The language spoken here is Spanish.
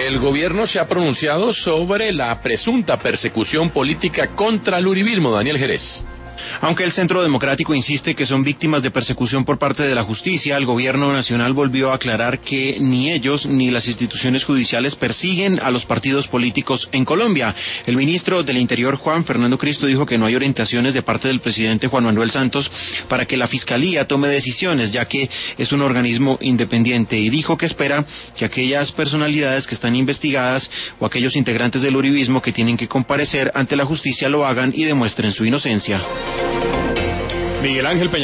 El gobierno se ha pronunciado sobre la presunta persecución política contra el uribismo. Daniel Jerez. Aunque el Centro Democrático insiste que son víctimas de persecución por parte de la justicia, el gobierno nacional volvió a aclarar que ni ellos ni las instituciones judiciales persiguen a los partidos políticos en Colombia. El ministro del Interior, Juan Fernando Cristo, dijo que no hay orientaciones de parte del presidente Juan Manuel Santos para que la Fiscalía tome decisiones, ya que es un organismo independiente, y dijo que espera que aquellas personalidades que están investigadas o aquellos integrantes del uribismo que tienen que comparecer ante la justicia lo hagan y demuestren su inocencia. Miguel Ángel Peña